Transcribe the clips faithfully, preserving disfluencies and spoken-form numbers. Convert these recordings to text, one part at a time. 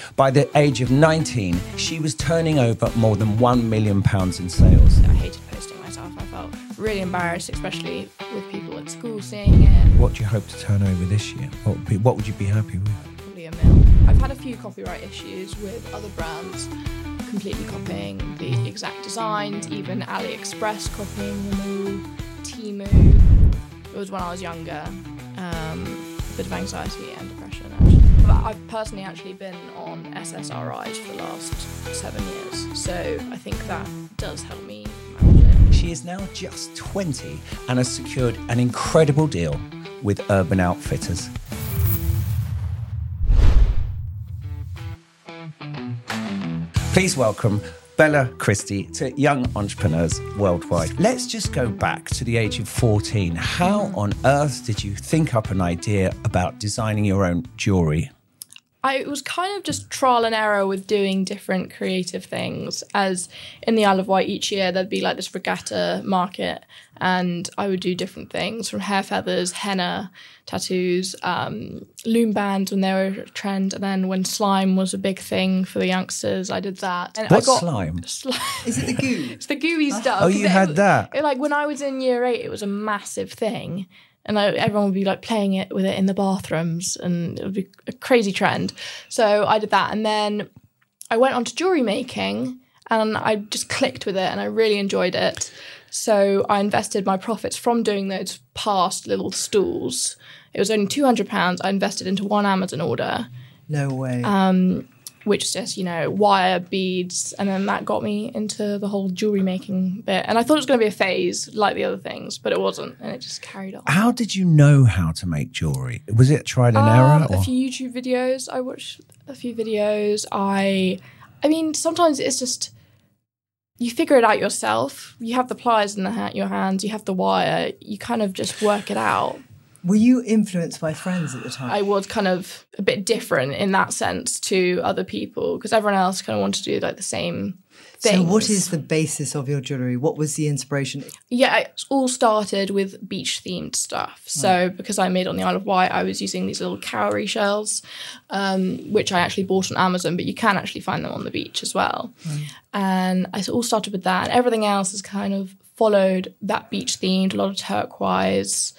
By the age of nineteen, she was turning over more than one million pounds in sales. I hated posting myself. I felt really embarrassed, especially with people at school seeing it. What do you hope to turn over this year? What would, be, what would you be happy with? Probably a mil. I've had a few copyright issues with other brands completely copying the exact designs, even AliExpress copying them all, Temu. It was when I was younger. Um, a bit of anxiety and depression, actually. But I've personally actually been on S S R Is for the last seven years, so I think that does help me manage it. She is now just twenty and has secured an incredible deal with Urban Outfitters. Please welcome Bella Christie to Young Entrepreneurs Worldwide. Let's just go back to the age of fourteen. How on earth did you think up an idea about designing your own jewellery? I, it was kind of just trial and error with doing different creative things. As in the Isle of Wight each year, there'd be like this regatta market, and I would do different things from hair feathers, henna, tattoos, um, loom bands when they were a trend, and then when slime was a big thing for the youngsters, I did that. And What's I got slime? Slime. Is it the goo? It's the gooey stuff. Oh, you It- had that? It, like when I was in year eight, it was a massive thing. And I, everyone would be like playing it with it in the bathrooms, and it would be a crazy trend. So I did that, and then I went on to jewellery making, and I just clicked with it, and I really enjoyed it. So I invested my profits from doing those past little stools. It was only two hundred pounds. I invested into one Amazon order, No way. um, which is just, you know, wire, beads, and then that got me into the whole jewellery making bit. And I thought it was going to be a phase like the other things, but it wasn't, and it just carried on. How did you know how to make jewellery? Was it tried and Um, error? a Or? few YouTube videos. I watched a few videos. I, I mean, sometimes it's just you figure it out yourself. You have the pliers in the ha- your hands. You have the wire. You kind of just work it out. Were you influenced by friends at the time? I was kind of a bit different in that sense to other people because everyone else kind of wanted to do like the same things. So what is the basis of your jewellery? What was the inspiration? Yeah, it all started with beach-themed stuff. So because I made on the Isle of Wight, I was using these little cowrie shells, um, which I actually bought on Amazon, but you can actually find them on the beach as well. Mm. And I all started with that. And everything else has kind of followed that beach-themed, a lot of turquoise.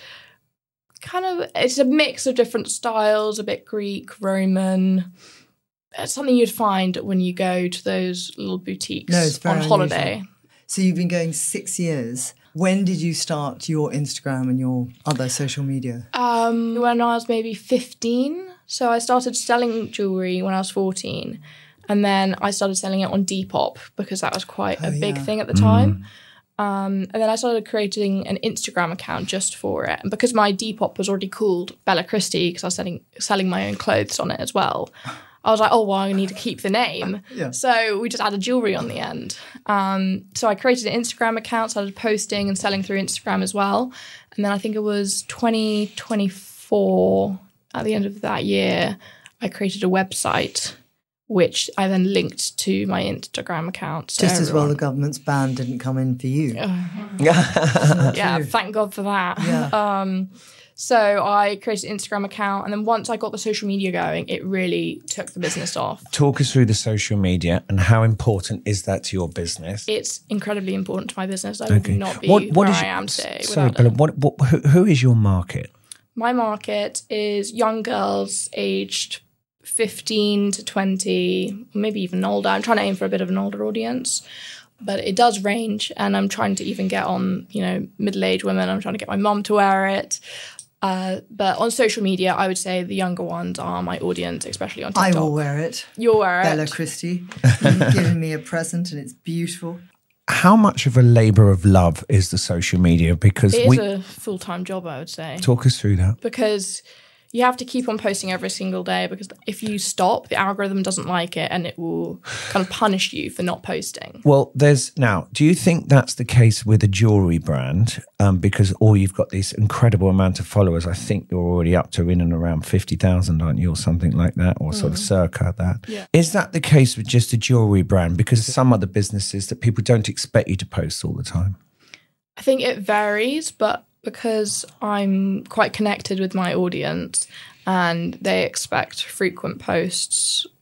Kind of, it's a mix of different styles, a bit Greek, Roman. It's something you'd find when you go to those little boutiques No, it's very on holiday. unusual. So you've been going six years. When did you start your Instagram and your other social media? Um, when I was maybe fifteen. So I started selling jewellery when I was fourteen. And then I started selling it on Depop because that was quite Oh, a big yeah. thing at the time. Um, and then I started creating an Instagram account just for it. And because my Depop was already called Bella Christie, because I was selling, selling my own clothes on it as well, I was like, oh, well, I need to keep the name. Yeah. So we just added jewellery on the end. Um, so I created an Instagram account, started posting and selling through Instagram as well. And then I think it was twenty twenty-four, at the end of that year, I created a website which I then linked to my Instagram account. So Just as well the everyone- government's ban didn't come in for you. yeah, true? thank God for that. Yeah. Um, so I created an Instagram account, and then once I got the social media going, it really took the business off. Talk us through the social media and how important is that to your business? It's incredibly important to my business. I would Okay. not be What- what where is I your- am today Sorry, without Bella, it. what, what, who, who is your market? My market is young girls aged fifteen to twenty, maybe even older. I'm trying to aim for a bit of an older audience, but it does range, and I'm trying to even get on, you know, middle-aged women. I'm trying to get my mum to wear it. Uh, but on social media, I would say the younger ones are my audience, especially on I TikTok. will wear it. You'll wear Bella it. Christie. You've given me a present and it's beautiful. How much of a labour of love is the social media? Because It is we a full-time job, I would say. talk us through that. Because you have to keep on posting every single day, because if you stop, the algorithm doesn't like it and it will kind of punish you for not posting. Well, there's now, do you think that's the case with a jewellery brand? Um, because, or you've got this incredible amount of followers. I think you're already up to in and around fifty thousand, aren't you? Or something like that, or sort of circa that. Yeah. Is that the case with just a jewellery brand? Because some other businesses that people don't expect you to post all the time. I think it varies, but because I'm quite connected with my audience and they expect frequent posts,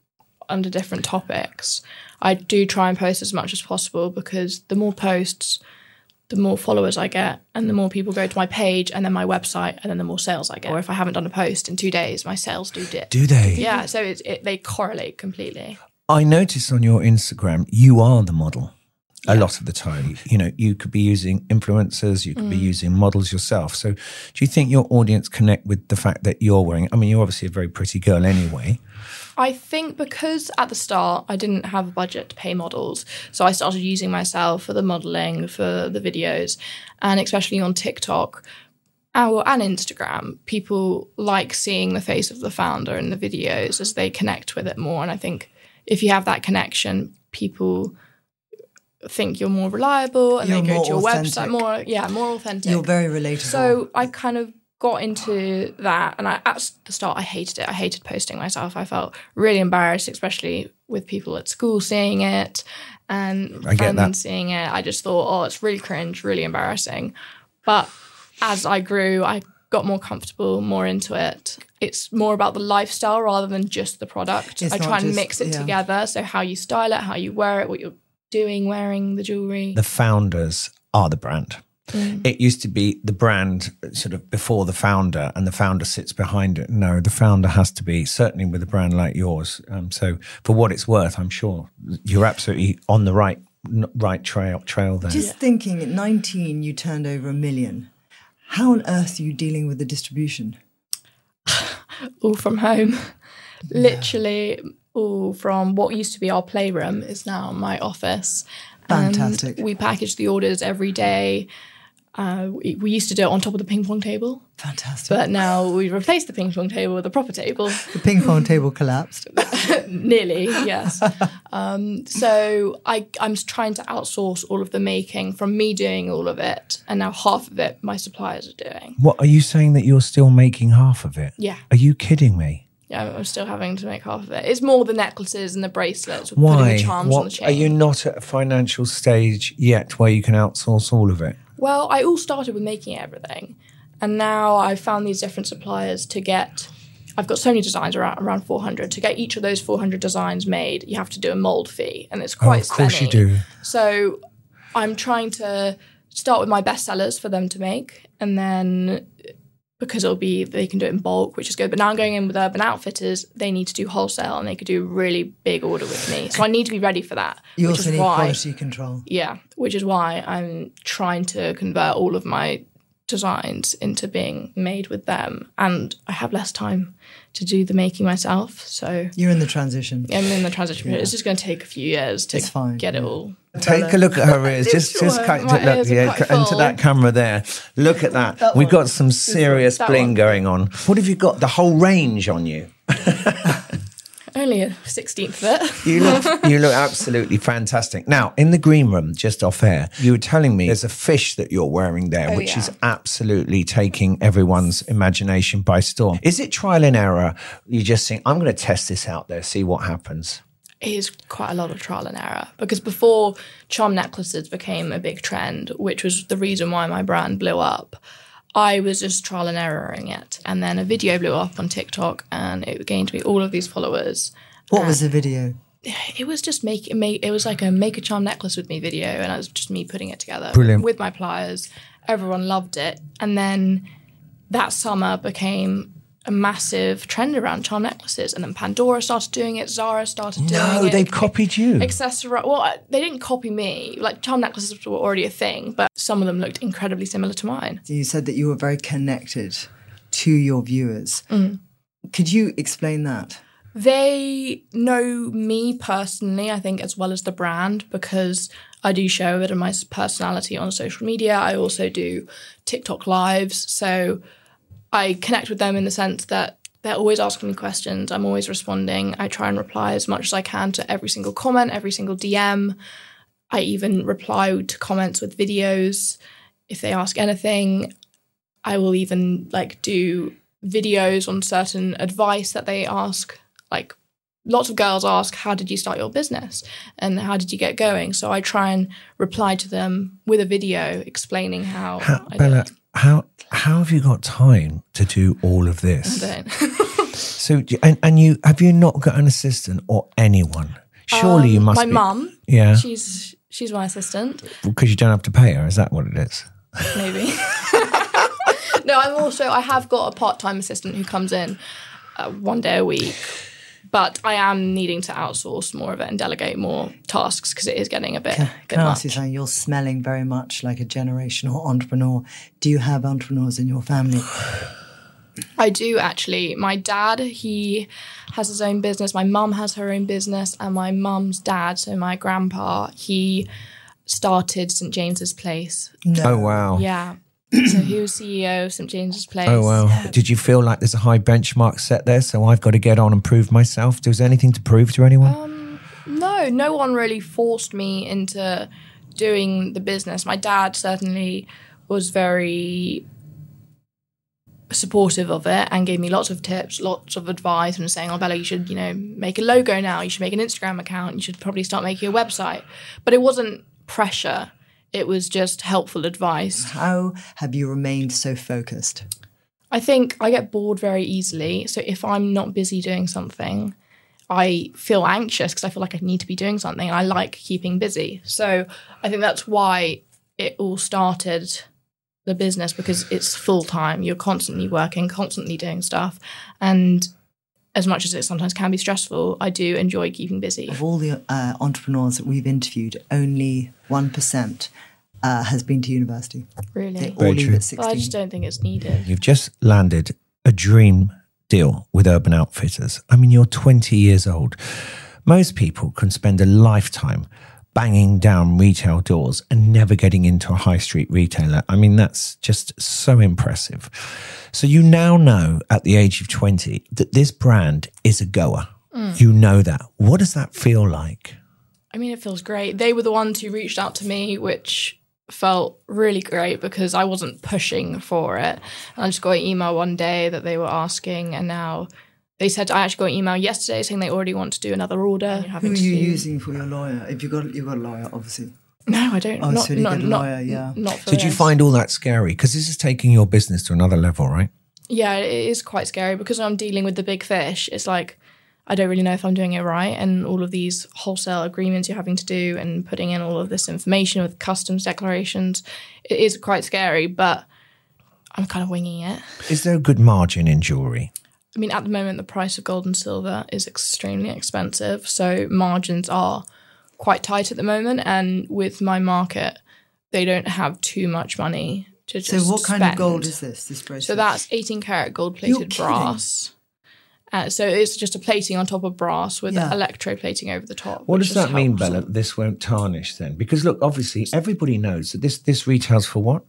under different topics. I do try and post as much as possible because the more posts, the more followers I get, and the more people go to my page and then my website, and then the more sales I get. Or if I haven't done a post in two days, my sales do dip. Do they? Yeah, so it's, it, they correlate completely. I noticed on your Instagram, you are the model. A lot of the time, you know, you could be using influencers, you could mm. be using models yourself. So do you think your audience connect with the fact that you're wearing, I mean, you're obviously a very pretty girl anyway. I think because at the start, I didn't have a budget to pay models. So I started using myself for the modeling, for the videos, and especially on TikTok and Instagram, people like seeing the face of the founder in the videos as they connect with it more. And I think if you have that connection, people think you're more reliable and you're they go to your authentic. website more, yeah, more authentic. You're very relatable. So I kind of got into that, and I, at the start I hated it. I hated posting myself. I felt really embarrassed, especially with people at school seeing it and I get friends that. seeing it. I just thought, oh, it's really cringe, really embarrassing. But as I grew, I got more comfortable, more into it. It's more about the lifestyle rather than just the product. It's I try not and just- mix it yeah. together. So how you style it, how you wear it, what you're doing, wearing the jewellery. The founders are the brand. Mm. It used to be the brand sort of before the founder, and the founder sits behind it. No, the founder has to be, certainly with a brand like yours. Um, so for what it's worth, I'm sure you're absolutely on the right right trail trail there. Just thinking, at nineteen, you turned over a million. How on earth are you dealing with the distribution? All from home. Literally all from what used to be our playroom is now my office. Fantastic. And we package the orders every day. Uh, we, we used to do it on top of the ping pong table, Fantastic. but now we replaced the ping pong table with a proper table. The ping pong table collapsed. Nearly, yes. Um, so I, I'm trying to outsource all of the making from me doing all of it, and now half of it my suppliers are doing. What are you saying, that you're still making half of it? Yeah. Are you kidding me? Yeah, I'm still having to make half of it. It's more the necklaces and the bracelets, with Why? putting the charms What, on the chain. are you not at a financial stage yet where you can outsource all of it? Well, I all started with making everything, and now I've found these different suppliers to get. I've got so many designs, around around four hundred. To get each of those four hundred designs made, you have to do a mold fee, and it's quite. Oh, of course spenny. you do. So I'm trying to start with my best sellers for them to make, and then because it'll be they can do it in bulk, which is good. But now I'm going in with Urban Outfitters; they need to do wholesale, and they could do a really big order with me. So I need to be ready for that. You which also is need why, quality control. Yeah, which is why I'm trying to convert all of my designs into being made with them, and I have less time to do the making myself. So You're in the transition. I'm in the transition period. It's just going to take a few years to It's fine, get it yeah. all. Take a look at her ears. Just, Sure, just kind my look ears are yeah, quite into full. that camera there. Look at that. That We've one. got some serious That bling one. going on. What have you got? The whole range on you. Only a sixteenth of it. You look, you look absolutely fantastic. Now, in the green room, just off air, you were telling me there's a fish that you're wearing there, Oh, which yeah. is absolutely taking everyone's imagination by storm. Is it trial and error? You just think, I'm going to test this out there, see what happens. It is quite a lot of trial and error, because before charm necklaces became a big trend, which was the reason why my brand blew up, I was just trial and erroring it. And then a video blew up on TikTok and it gained me all of these followers. What was the video? It was just make, make it was like a make a charm necklace with me video, and it was just me putting it together Brilliant. with my pliers. Everyone loved it. And then that summer became a massive trend around charm necklaces, and then Pandora started doing it, Zara started doing it. No, they've copied you. Accessori- well, they didn't copy me. Like, charm necklaces were already a thing, but some of them looked incredibly similar to mine. You said that you were very connected to your viewers. Mm. Could you explain that? They know me personally, I think, as well as the brand, because I do show a bit of my personality on social media. I also do TikTok lives, so I connect with them in the sense that they're always asking me questions. I'm always responding. I try and reply as much as I can to every single comment, every single D M. I even reply to comments with videos. If they ask anything, I will even like do videos on certain advice that they ask. Like, lots of girls ask, how did you start your business? And how did you get going? So I try and reply to them with a video explaining how, How, I Bella, did it. how how have you got time to do all of this? I don't. So, do- and, and you have you not got an assistant or anyone? Surely you Um, must My be. mum. Yeah. She's she's my assistant. Because you don't have to pay her. Is that what it is? Maybe. No, I'm also, I have got a part-time assistant who comes in uh, one day a week, but I am needing to outsource more of it and delegate more tasks because it is getting a bit, Can, bit can I ask you much. something? You're smelling very much like a generational entrepreneur. Do you have entrepreneurs in your family? I do actually. My dad, he has his own business. My mum has her own business, and my mum's dad, so my grandpa, he started Saint James's Place. No. Oh, wow. Yeah. So he was C E O of Saint James's Place. Oh, wow. Did you feel like there's a high benchmark set there? So I've got to get on and prove myself. Was there anything to prove to anyone? Um, no, no one really forced me into doing the business. My dad certainly was very supportive of it and gave me lots of tips, lots of advice, and saying, oh, Bella, you should, you know, make a logo now. You should make an Instagram account. You should probably start making a website. But it wasn't pressure. It was just helpful advice. How have you remained so focused? I think I get bored very easily. So if I'm not busy doing something, I feel anxious because I feel like I need to be doing something. And I like keeping busy. So I think that's why it all started, the business, because it's full time. You're constantly working, constantly doing stuff. And as much as it sometimes can be stressful, I do enjoy keeping busy. Of all the uh, entrepreneurs that we've interviewed, only one percent uh, has been to university. They Really. all Very leave true. at But I just sixteen. don't think it's needed. You've just landed a dream deal with Urban Outfitters. I mean, you're twenty years old. Most people can spend a lifetime banging down retail doors and never getting into a high street retailer. I mean, that's just so impressive. So you now know at the age of twenty that this brand is a goer. Mm. You know that. What does that feel like? I mean, it feels great. They were the ones who reached out to me, which felt really great because I wasn't pushing for it. And I just got an email one day that they were asking, and now they said, I actually got an email yesterday saying they already want to do another order. Who are you using for your lawyer? If you got you got a lawyer, obviously. No, I don't. Oh, not, so you not, get a not, lawyer, yeah. not for Did you this. find all that scary? Because this is taking your business to another level, right? Yeah, it is quite scary because I'm dealing with the big fish. It's like, I don't really know if I'm doing it right. And all of these wholesale agreements you're having to do and putting in all of this information with customs declarations, it is quite scary, but I'm kind of winging it. Is there a good margin in jewellery? I mean, at the moment, the price of gold and silver is extremely expensive. So margins are quite tight at the moment. And with my market, they don't have too much money to So just what kind spend. of gold is this? This bracelet? So that's eighteen karat gold You're plated kidding. brass. Uh, so it's just a plating on top of brass with Yeah. electroplating over the top. What which does that just mean, helps. Bella? This won't tarnish then? Because look, obviously, everybody knows that this this retails for what?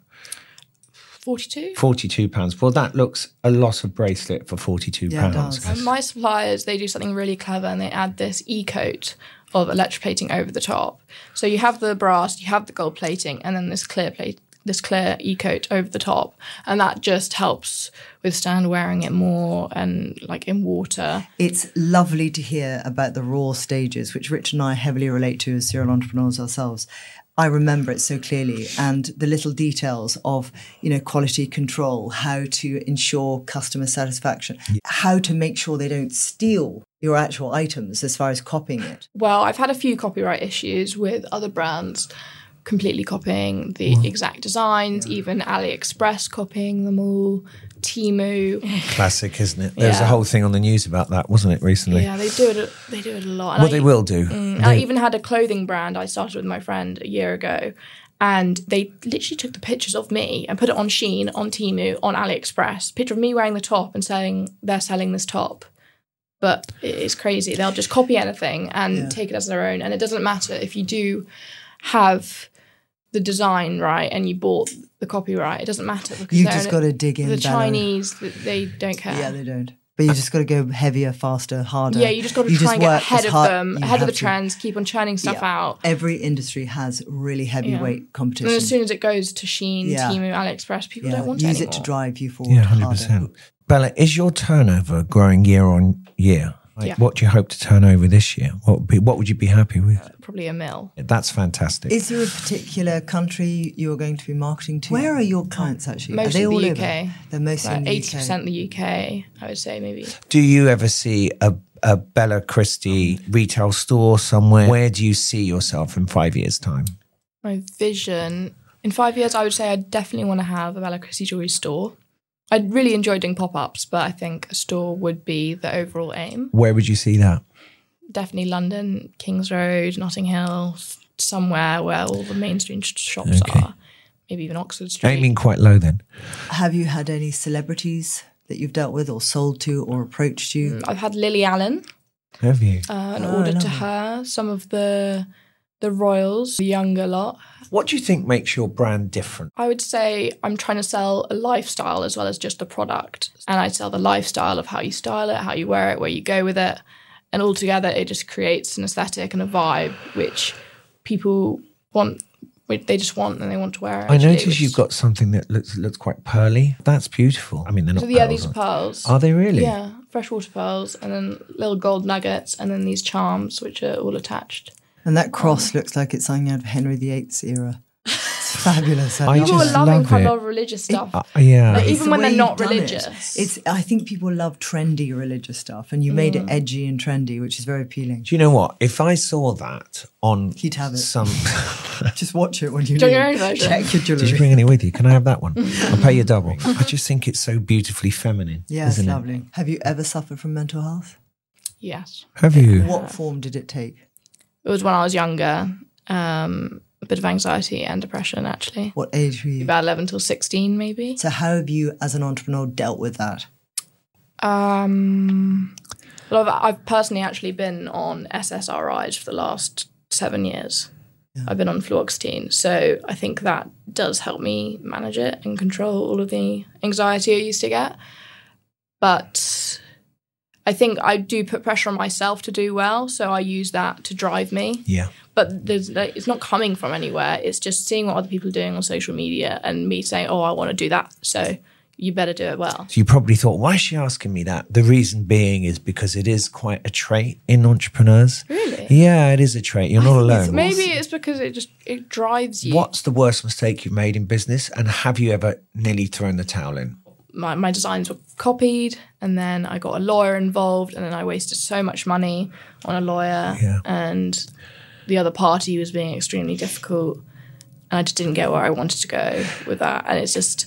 forty-two? forty-two pounds. Well, that looks a lot of bracelet for forty-two Yeah, it pounds. does. And my suppliers, they do something really clever and they add this e-coat of electroplating over the top. So you have the brass, you have the gold plating, and then this clear plate, this clear e-coat over the top. And that just helps withstand wearing it more and like in water. It's lovely to hear about the raw stages, which Rich and I heavily relate to as serial entrepreneurs ourselves. I remember it so clearly, and the little details of, you know, quality control, how to ensure customer satisfaction, how to make sure they don't steal your actual items as far as copying it. Well, I've had a few copyright issues with other brands completely copying the exact designs, even AliExpress copying them all, Temu. Classic, isn't it? There was a Yeah. whole thing on the news about that, wasn't it, recently? Yeah, they do it. They do it a lot. And Well, I- they will do. Mm, I even had a clothing brand I started with my friend a year ago, and they literally took the pictures of me and put it on Shein, on Temu, on AliExpress. Picture of me wearing the top and saying they're selling this top. But it's crazy. They'll just copy anything and Yeah. take it as their own. And it doesn't matter if you do have the design right and you bought the copyright. It doesn't matter because You they're just in- got to dig in, the Bella. Chinese, they don't care. Yeah, they don't. But you just got to go heavier, faster, harder. Yeah, you just got to try and get work ahead as of hard- them, you ahead of have the to. trends, keep on churning stuff Yeah. out. Every industry has really heavyweight And competition. as soon as it goes to Shein, Yeah. Temu, AliExpress, people yeah, don't want use it it anymore. to drive you forward. Yeah, one hundred harder. percent. Bella, is your turnover growing year on year? Like, Yeah. what do you hope to turn over this year? What would, be, what would you be happy with? Probably a mil. That's fantastic. Is there a particular country you're going to be marketing to? Where are your clients actually? Mostly are they all the U over? K. They're mostly in Like the eighty percent U K. the U K, I would say maybe. Do you ever see a, a Bella Christie retail store somewhere? Where do you see yourself in five years' time? My vision, in five years, I would say I definitely want to have a Bella Christie jewellery store. I really enjoy doing pop-ups, but I think a store would be the overall aim. Where would you see that? Definitely London, Kings Road, Notting Hill, somewhere where all the mainstream sh- shops Okay. are. Maybe even Oxford Street. Aiming quite low then. Have you had any celebrities that you've dealt with or sold to or approached you? I've had Lily Allen, Have you? uh, an Oh, order to lovely. her, some of the the royals, the younger lot. What do you think makes your brand different? I would say I'm trying to sell a lifestyle as well as just a product. And I sell the lifestyle of how you style it, how you wear it, where you go with it. And altogether, it just creates an aesthetic and a vibe which people want, which they just want and they want to wear. I actually, notice which- you've got something that looks looks quite pearly. That's beautiful. I mean, they're not So yeah, pearls, these are pearls. Are they really? Yeah, freshwater pearls, and then little gold nuggets, and then these charms which are all attached. And that cross looks like it's something out of Henry the Eighth's era. It's fabulous. I I love People just are loving love quite it. a lot of religious stuff. Uh, yeah. Like, It's even the when way they're not you've done it. religious. It's. I think people love trendy religious stuff, and you made it edgy and trendy, which is very appealing. Do you know what? If I saw that on You'd have it. some... Just watch it when you Do you leave. want your own version? Check your Did you jewellery. bring any with you? Can I have that one? I'll pay you double. I just think it's so beautifully feminine. Yeah, it's isn't it? lovely. Have you ever suffered from mental health? Yes. Have you? What form did it take? It was when I was younger. Um, a bit of anxiety and depression, actually. What age were you? About eleven till sixteen, maybe. So how have you, as an entrepreneur, dealt with that? Um, well, I've, I've personally actually been on S S R Is for the last seven years. I've been on fluoxetine. So I think that does help me manage it and control all of the anxiety I used to get. But I think I do put pressure on myself to do well. So I use that to drive me. Yeah. But there's, like, it's not coming from anywhere. It's just seeing what other people are doing on social media and me saying, oh, I want to do that. So you better do it well. So you probably thought, why is she asking me that? The reason being is because it is quite a trait in entrepreneurs. Really? Yeah, it is a trait. You're not alone. Maybe it's because it just it drives you. What's the worst mistake you've made in business? And have you ever nearly thrown the towel in? My, my designs were copied, and then I got a lawyer involved, and then I wasted so much money on a lawyer. Yeah. And the other party was being extremely difficult, and I just didn't get where I wanted to go with that. And it's just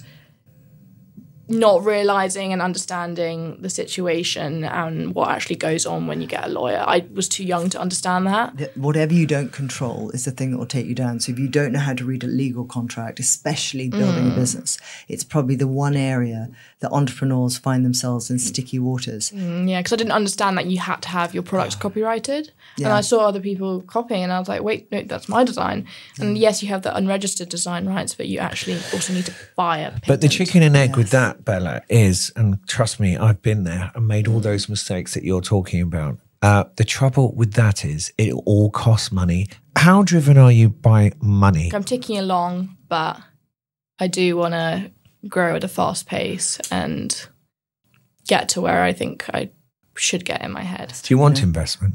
not realizing and understanding the situation and what actually goes on when you get a lawyer. I was too young to understand that. That whatever you don't control is the thing that will take you down. So if you don't know how to read a legal contract, especially building Mm. a business, it's probably the one area that entrepreneurs find themselves in sticky waters. Mm, yeah, because I didn't understand that you had to have your products copyrighted. And Yeah. I saw other people copying, and I was like, wait, no, that's my design. And yes, you have the unregistered design rights, but you actually also need to buy a patent. But the chicken and egg with that, Bella, is, and trust me, I've been there and made all those mistakes that you're talking about. Uh, the trouble with that is it all costs money. How driven are you by money? I'm ticking along, but I do want to grow at a fast pace and get to where I think I should get in my head. Do you want investment?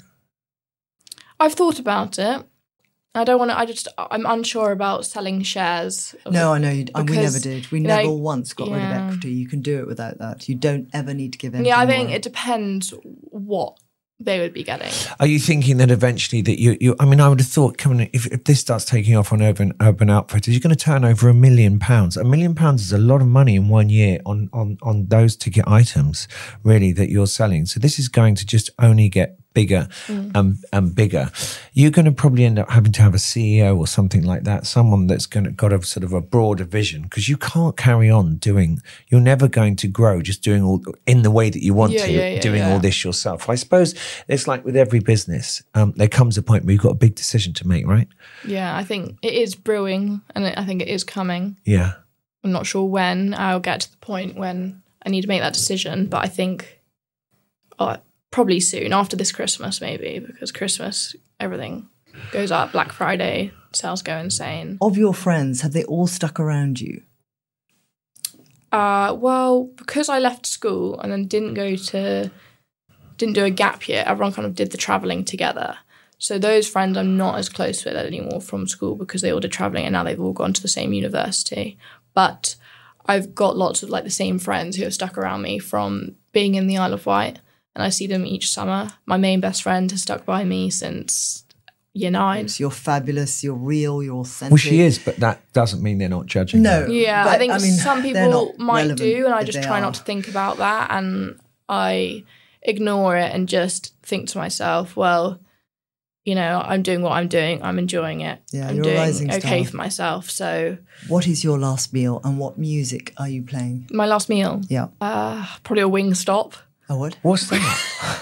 I've thought about it. I don't want to, I just, I'm unsure about selling shares. of No, it I know. You, and we because, never did. We you never know, once got rid of yeah. equity. You can do it without that. You don't ever need to give anything Yeah, I think away. it depends what they would be getting. Are you thinking that eventually that you, you I mean, I would have thought coming, if, if this starts taking off on Urban Urban Outfitters, you're going to turn over a million pounds. A million pounds is a lot of money in one year on, on, on those ticket items, really, that you're selling. So this is going to just only get bigger Mm. and, and bigger. You're going to probably end up having to have a C E O or something like that, someone that's going to got a sort of a broader vision, because you can't carry on doing, you're never going to grow just doing all in the way that you want Yeah, to, yeah, yeah, doing yeah. all this yourself. I suppose it's like with every business, um, there comes a point where you've got a big decision to make, right? Yeah, I think it is brewing and I think it is coming. Yeah. I'm not sure when I'll get to the point when I need to make that decision, but I think uh, probably soon, after this Christmas maybe, because Christmas, everything goes up. Black Friday, sales go insane. Of your friends, have they all stuck around you? Uh, well, because I left school and then didn't go to didn't do a gap year. Everyone kind of did the travelling together. So those friends I'm not as close with anymore from school because they all did travelling and now they've all gone to the same university. But I've got lots of like the same friends who have stuck around me from being in the Isle of Wight, and I see them each summer. My main best friend has stuck by me since year nine. You're fabulous, you're real, you're authentic. Well, she is, but that doesn't mean they're not judging No. her. Yeah, But, I think I mean, some they're people not might relevant do, and I if just they try are. not to think about that, and I ignore it and just think to myself, well, you know, I'm doing what I'm doing, I'm enjoying it. Yeah, I'm you're a doing rising okay star. for myself. So What is your last meal and what music are you playing? my last meal, Yeah. uh, probably a Wingstop. Oh, what? What's that?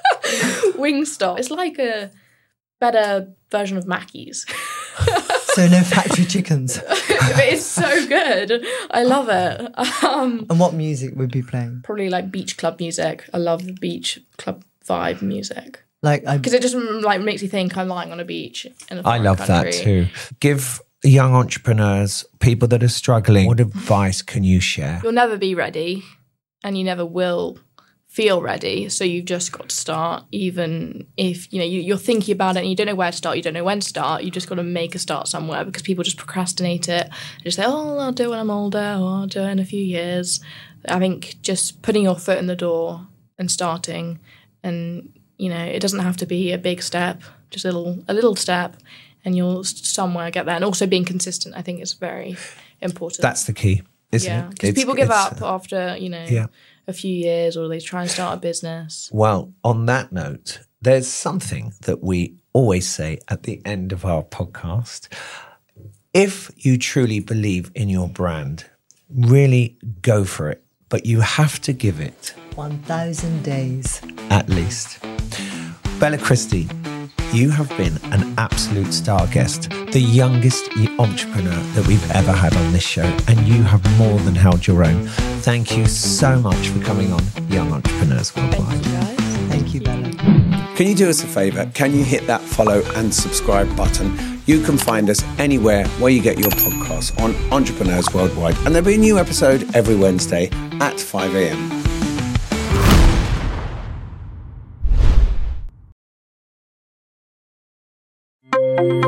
Wingstop. It's like a better version of Mackey's. So no factory chickens. But it's so good. I love it. Um, And what music would be playing? probably like beach club music. I love the beach club vibe music. Like I Because it just mm, like makes you think I'm lying on a beach in a I foreign love country. that too. Give young entrepreneurs, people that are struggling, what advice can you share? You'll never be ready, and you never will feel ready. So you've just got to start, even if you know you, you're thinking about it and you don't know where to start, you don't know when to start. You just got to make a start somewhere because people just procrastinate it. They just say, "Oh, I'll do it when I'm older, or I'll do it in a few years." I think just putting your foot in the door and starting, and you know, it doesn't have to be a big step, just a little a little step, and you'll somewhere get there. And also being consistent, I think, is very important. That's the key, isn't yeah, it? because It's- people give it's, up uh, after you know yeah. a few years, or they try and start a business. Well, on that note, there's something that we always say at the end of our podcast. If you truly believe in your brand, really go for it, but you have to give it one thousand days. at least. Bella Christie, you have been an absolute star guest, the youngest entrepreneur that we've ever had on this show, and you have more than held your own. Thank you so much for coming on Young Entrepreneurs Worldwide. Thank you, guys. Thank you, Bella. Can you do us a favour? Can you hit that follow and subscribe button? You can find us anywhere where you get your podcasts on Entrepreneurs Worldwide, and there'll be a new episode every Wednesday at five a.m. Thank you.